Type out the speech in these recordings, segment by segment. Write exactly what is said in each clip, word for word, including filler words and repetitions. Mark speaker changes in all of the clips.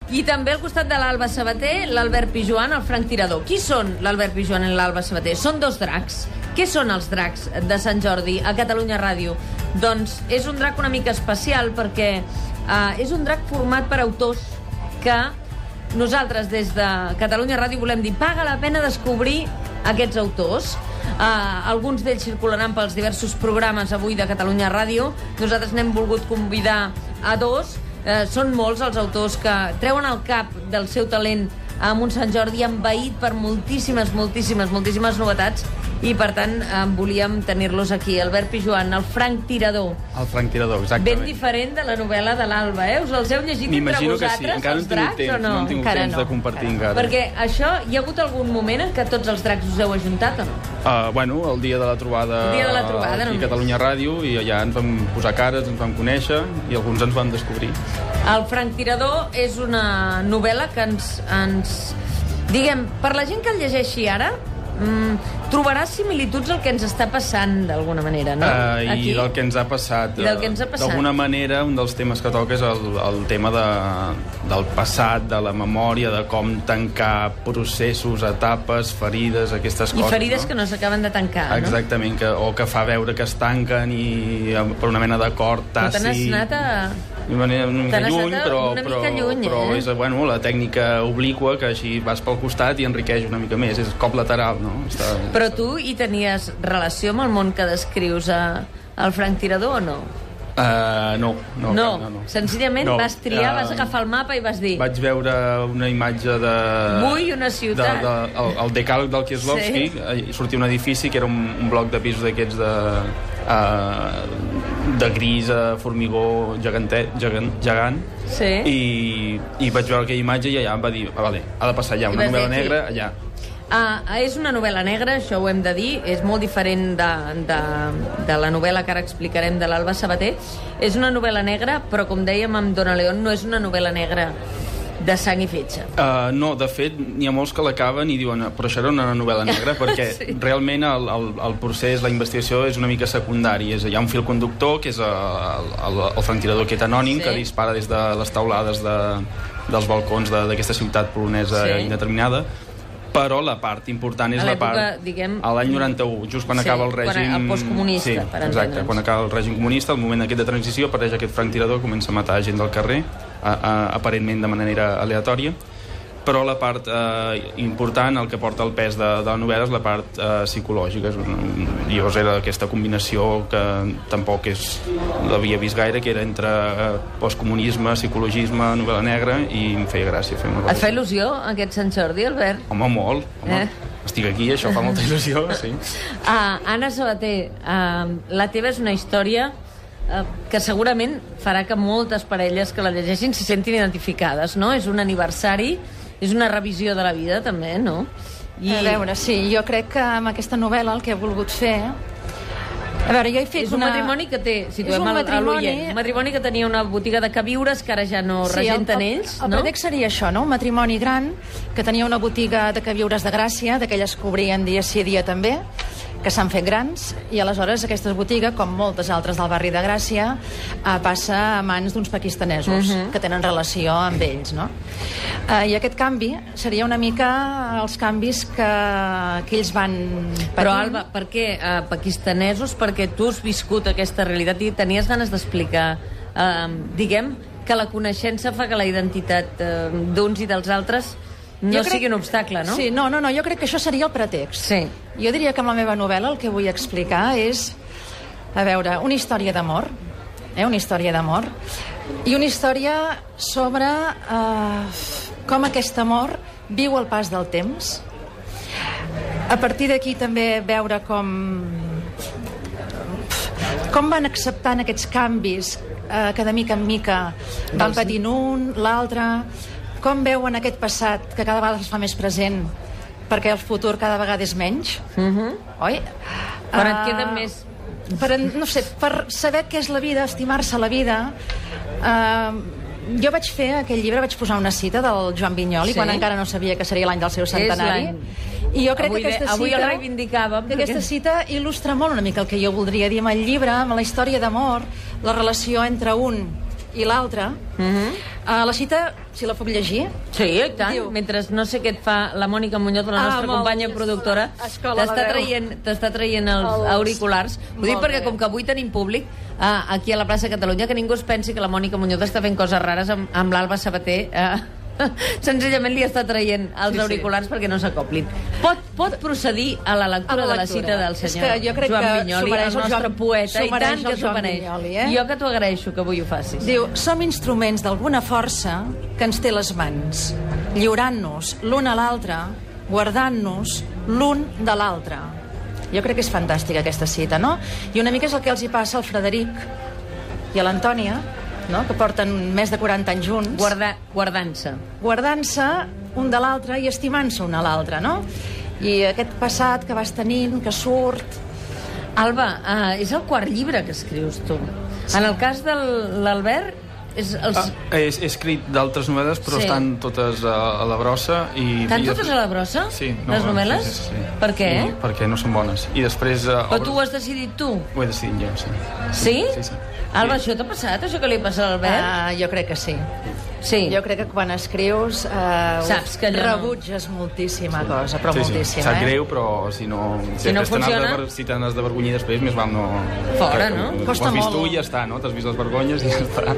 Speaker 1: I també al costat de l'Alba Sabater, l'Albert Pijoan, el Frank Tirador. Qui són l'Albert Pijoan i l'Alba Sabater? Són dos dracs. Què són els dracs de Sant Jordi a Catalunya Ràdio? Doncs és un drac una mica especial perquè uh, és un drac format per autors que nosaltres des de Catalunya Ràdio volem dir paga la pena descobrir aquests autors. Uh, alguns d'ells circularan pels diversos programes avui de Catalunya Ràdio. Nosaltres n'hem volgut convidar a dos. Uh, són molts els autors que treuen el cap del seu talent amb un Sant Jordi envaït per moltíssimes, moltíssimes, moltíssimes novetats i, per tant, eh, volíem tenir-los aquí. Albert Pijoan, el Frank Tirador.
Speaker 2: El Frank Tirador, exactament.
Speaker 1: Ben diferent de la novel·la de l'Alba, eh? Us els heu llegit entre
Speaker 2: M'imagino
Speaker 1: vosaltres,
Speaker 2: que sí. Encara
Speaker 1: els dracs,
Speaker 2: temps,
Speaker 1: o no?
Speaker 2: no hem tingut
Speaker 1: encara
Speaker 2: temps
Speaker 1: no.
Speaker 2: de compartir
Speaker 1: Vale.
Speaker 2: encara.
Speaker 1: Perquè això, hi ha hagut algun moment en què tots els dracs us heu ajuntat o no?
Speaker 2: Uh, bueno, el dia de la trobada,
Speaker 1: El dia de la trobada,
Speaker 2: aquí
Speaker 1: només.
Speaker 2: a Catalunya Ràdio, i allà ens vam posar cares, ens vam conèixer i alguns ens vam descobrir.
Speaker 1: El Frank Tirador és una novel·la que ens... ens diguem, per la gent que el llegeixi ara, mm, trobarà similituds al que ens està passant, d'alguna manera, no?
Speaker 2: Uh, I
Speaker 1: Aquí.
Speaker 2: del que ens ha passat.
Speaker 1: I del que ens ha passat.
Speaker 2: D'alguna manera, un dels temes que toca és el, el tema de, del passat, de la memòria, de com tancar processos, etapes, ferides, aquestes
Speaker 1: I
Speaker 2: coses.
Speaker 1: ferides
Speaker 2: no?
Speaker 1: que no s'acaben de tancar, no?
Speaker 2: Exactament, que, o que fa veure que es tanquen i per una mena d'acord
Speaker 1: Però te n'has
Speaker 2: tàcit.
Speaker 1: anat a...
Speaker 2: Una mica
Speaker 1: Te n'has
Speaker 2: lluny,
Speaker 1: anat
Speaker 2: però,
Speaker 1: una mica
Speaker 2: però,
Speaker 1: lluny,
Speaker 2: però
Speaker 1: eh?
Speaker 2: és bueno, la tècnica obliqua que així vas pel costat i enriqueix una mica més. És cop lateral, no? Està,
Speaker 1: Però tu hi tenies relació amb el món que descrius a, al Frank Tirador o no?
Speaker 2: Uh, no, no,
Speaker 1: No,
Speaker 2: no, no.
Speaker 1: senzillament
Speaker 2: No,
Speaker 1: vas triar,
Speaker 2: uh,
Speaker 1: vas agafar el mapa i vas dir...
Speaker 2: Vaig veure una imatge de...
Speaker 1: Vull una ciutat.
Speaker 2: De, de, el, el decàleg del Kieslowski, sí. I sortia un edifici que era un, un bloc de pisos d'aquests de... Uh, de gris, uh, formigó gegantet, gegant, gegant.
Speaker 1: Sí.
Speaker 2: I, i vaig veure aquella imatge i allà em va dir, ah, vale, ha de passar allà,
Speaker 1: I
Speaker 2: una
Speaker 1: vas
Speaker 2: novel·la
Speaker 1: dir aquí.
Speaker 2: negra, allà.
Speaker 1: Ah, és una novel·la negra, això ho hem de dir, és molt diferent de, de, de la novel·la que ara explicarem de l'Alba Sabater. És una novel·la negra, però com dèiem amb Dona León, no és una novel·la negra de sang i fetge.
Speaker 2: Uh, no, de fet, n'hi ha molts que l'acaben i diuen, però això era una novel·la negra, perquè sí. realment el, el, el procés, la investigació és una mica secundari. És, hi ha un fil conductor, que és el, el, el Frank Tirador, que és anònim, sí. que dispara des de les taulades de, dels balcons d'aquesta ciutat polonesa sí. indeterminada, però la part important és la part...
Speaker 1: Diguem...
Speaker 2: A l'any noranta-u, just quan
Speaker 1: sí,
Speaker 2: acaba el règim...
Speaker 1: Quan, el postcomunista,
Speaker 2: sí,
Speaker 1: per
Speaker 2: exacte,
Speaker 1: entendre'ns.
Speaker 2: quan acaba el règim comunista, el moment aquest de transició, apareix aquest Frank Tirador, comença a matar gent del carrer, a, a, aparentment de manera aleatòria, però la part eh, important, el que porta el pes de, de la novel·la, és la part eh, psicològica. Llavors era aquesta combinació que tampoc és l'havia vist gaire, que era entre eh, postcomunisme, psicologisme, novel·la negra, i em feia gràcia fer una cosa.
Speaker 1: Et fa il·lusió aquest Sant Jordi, Albert?
Speaker 2: Home, molt. Home. Eh? Estic aquí, això fa molta il·lusió, sí.
Speaker 1: Uh, Anna Sabater, uh, la teva és una història uh, que segurament farà que moltes parelles que la llegeixin s'hi sentin identificades, no? És un aniversari, és una revisió de la vida, també, no?
Speaker 3: I... A veure, sí, jo crec que amb aquesta novel·la el que he volgut fer... A veure, jo he fet
Speaker 1: és un
Speaker 3: una...
Speaker 1: matrimoni que té, situem
Speaker 3: un
Speaker 1: a
Speaker 3: matrimoni...
Speaker 1: l'oient, un matrimoni que tenia una botiga de queviures que ara ja no
Speaker 3: sí,
Speaker 1: regenten
Speaker 3: el, el,
Speaker 1: ells,
Speaker 3: el, el
Speaker 1: no?
Speaker 3: pretext seria això, no? Un matrimoni gran que tenia una botiga de queviures de Gràcia, d'aquelles que obrien dia sí dia també, que s'han fet grans, i aleshores aquesta botiga, com moltes altres del barri de Gràcia, eh, passa a mans d'uns pakistanesos uh-huh. que tenen relació amb ells, no? Eh, I aquest canvi seria una mica els canvis que, que ells van patint.
Speaker 1: Però, Alba, per què eh, pakistanesos? Perquè tu has viscut aquesta realitat i tenies ganes d'explicar, eh, diguem, que la coneixença fa que la identitat eh, d'uns i dels altres no
Speaker 3: crec...
Speaker 1: sigui un obstacle, no?
Speaker 3: Sí, no, no, no, jo crec que això seria el pretext.
Speaker 1: Sí.
Speaker 3: Jo diria que amb la meva novel·la el que vull explicar és, a veure, una història d'amor, eh, una història d'amor, i una història sobre eh, com aquest amor viu el pas del temps. A partir d'aquí també veure com com van acceptant aquests canvis eh, que de mica en mica van patint un, l'altre, com veuen aquest passat que cada vegada es fa més present perquè el futur cada vegada és menys,
Speaker 1: Uh-huh.
Speaker 3: oi?
Speaker 1: Però et
Speaker 3: Ah,
Speaker 1: queda més...
Speaker 3: per, no sé, per saber què és la vida, estimar-se la vida. Uh, jo vaig fer aquell llibre, vaig posar una cita del Joan Vinyoli,
Speaker 1: Sí.
Speaker 3: quan encara no sabia que seria l'any del seu centenari. I jo crec
Speaker 1: Avui
Speaker 3: que aquesta
Speaker 1: de-
Speaker 3: cita...
Speaker 1: avui el reivindicàvem,
Speaker 3: Que aquesta
Speaker 1: perquè-
Speaker 3: cita il·lustra molt una mica el que jo voldria dir amb el llibre, amb la història d'amor, la relació entre un i l'altre.
Speaker 1: Uh-huh.
Speaker 3: Uh, la cita si la puc llegir.
Speaker 1: Sí, i tant.
Speaker 3: Diu...
Speaker 1: Mentre no sé què et fa la Mònica Muñoz, la nostra
Speaker 3: ah,
Speaker 1: companya productora, t'està traient, t'està traient els, els auriculars. Ho dic perquè, com que avui tenim públic eh, aquí a la plaça Catalunya, que ningú es pensi que la Mònica Muñoz està fent coses rares amb, amb l'Alba Sabater. Eh, senzillament li està traient els sí, auriculars sí. perquè no s'acoplin. Pot, pot procedir a la lectura, a la lectura de la cita del senyor
Speaker 3: jo crec
Speaker 1: Joan
Speaker 3: que
Speaker 1: Vinyoli, el nostre Joan, poeta, i tant que t'ho mereix. Eh? Jo que t'ho agraeixo que avui ho facis.
Speaker 3: Diu, som instruments d'alguna força que ens té les mans, lliurant-nos l'un a l'altre, guardant-nos l'un de l'altre. Jo crec que és fantàstica aquesta cita, no? I una mica és el que els hi passa al Frederic i a l'Antònia, no? Que porten més de quaranta anys junts.
Speaker 1: Guarda, guardant-se.
Speaker 3: Guardant-se un de l'altre i estimant-se un a l'altre, no? I aquest passat que vas tenint, que surt...
Speaker 1: Alba, uh, és el quart llibre que escrius tu. Sí. En el cas de l'Albert... És els...
Speaker 2: ah, he, he escrit d'altres novel·les, però sí. estan totes a, a la brossa. I,
Speaker 1: estan
Speaker 2: i
Speaker 1: totes
Speaker 2: després...
Speaker 1: a la brossa?
Speaker 2: Sí. No,
Speaker 1: les novel·les?
Speaker 2: Sí, sí, sí.
Speaker 1: Per què?
Speaker 2: I, perquè no són bones. I després... Uh,
Speaker 1: però tu ho has decidit tu?
Speaker 2: Ho he decidit jo, sí.
Speaker 1: Sí?
Speaker 2: Sí, sí.
Speaker 1: Alba,
Speaker 2: sí.
Speaker 1: això t'ha passat, això que li passa a l'Albert?
Speaker 3: Uh, jo crec que sí.
Speaker 1: Sí.
Speaker 3: Jo crec que quan escrius uh,
Speaker 1: saps que allò
Speaker 3: rebutges moltíssima sí. cosa, però
Speaker 2: sí,
Speaker 3: moltíssima.
Speaker 2: Sí. Sap
Speaker 3: eh?
Speaker 2: greu, però si no...
Speaker 1: Si no funciona...
Speaker 2: De, si te n'has de vergonyir després, més val no...
Speaker 1: Fora, no?
Speaker 2: Ho
Speaker 3: Costa
Speaker 2: has vist
Speaker 3: molt.
Speaker 2: tu i ja està, no? T'has vist les vergonyes i ja està.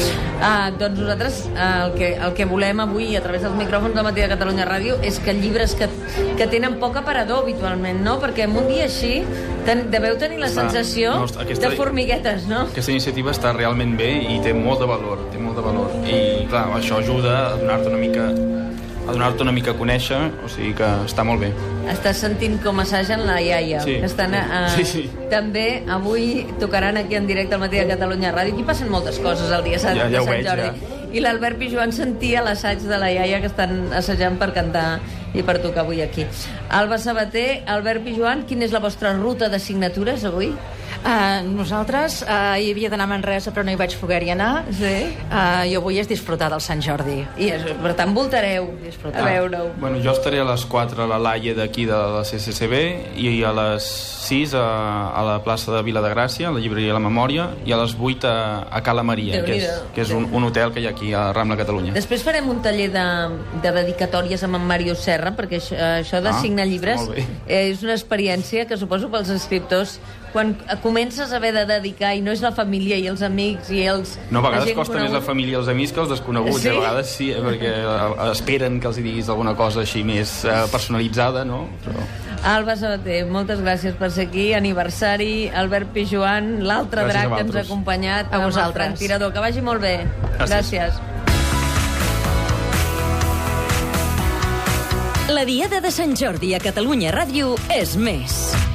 Speaker 1: Ah, doncs nosaltres uh, el, que, el que volem avui a través dels micròfons del Matí de Catalunya Ràdio és que llibres que, que tenen poc aparador habitualment, no? Perquè en un dia així ten, deveu tenir la està, sensació no, aquesta, de formiguetes, no?
Speaker 2: Aquesta iniciativa està realment bé i té molt de valor, té molt de valor. I clar, això ajuda a donar-te una mica a donar-te una mica a conèixer, o sigui que està molt bé.
Speaker 1: Estàs sentint com assagen la iaia,
Speaker 2: sí.
Speaker 1: que estan uh,
Speaker 2: sí, sí.
Speaker 1: també avui tocaran aquí en directe al Matí de Catalunya Ràdio. Aquí passen moltes coses el dia Sant,
Speaker 2: ja, ja
Speaker 1: de Sant
Speaker 2: veig,
Speaker 1: Jordi.
Speaker 2: Ja.
Speaker 1: I l'Albert Pijoan sentia l'assaig de la iaia que estan assajant per cantar i per tocar avui aquí. Alba Sabater, Albert Pijoan, quina és la vostra ruta de signatures avui?
Speaker 3: Uh, nosaltres uh, hi havia d'anar a Manresa, però no hi vaig poder-hi anar.
Speaker 1: Sí.
Speaker 3: Uh, jo vull és disfrutar del Sant Jordi.
Speaker 1: I per tant voltareu
Speaker 3: disfrutar.
Speaker 1: a veure-ho.
Speaker 2: Bueno, jo estaré a les quatre a la Laia d'aquí de la C C C B i a les sis a, a la plaça de Vila de Gràcia, a la llibreria La Memòria, i a les vuit a, a Cala Maria, que és, que és un, un hotel que hi ha aquí a Rambla, Catalunya.
Speaker 1: Després farem un taller de, de dedicatòries amb en Mario Serra, perquè això, això de
Speaker 2: ah,
Speaker 1: signar llibres és una experiència que suposo pels escriptors quan comences a haver de dedicar i no és la família i els amics i els...
Speaker 2: No, a vegades costa
Speaker 1: conegut.
Speaker 2: més la família i els amics que els desconeguts. Sí? A vegades sí, eh, perquè esperen que els diguis alguna cosa així més eh, personalitzada, no? Però...
Speaker 1: Alba Sabater, moltes gràcies per ser aquí. Aniversari, Albert Pijoan, l'altre drac que ens ha acompanyat,
Speaker 3: a vosaltres.
Speaker 1: El Frank Tirador. Que vagi molt bé.
Speaker 2: Gràcies.
Speaker 1: gràcies.
Speaker 4: La Diada de Sant Jordi a Catalunya Ràdio és més.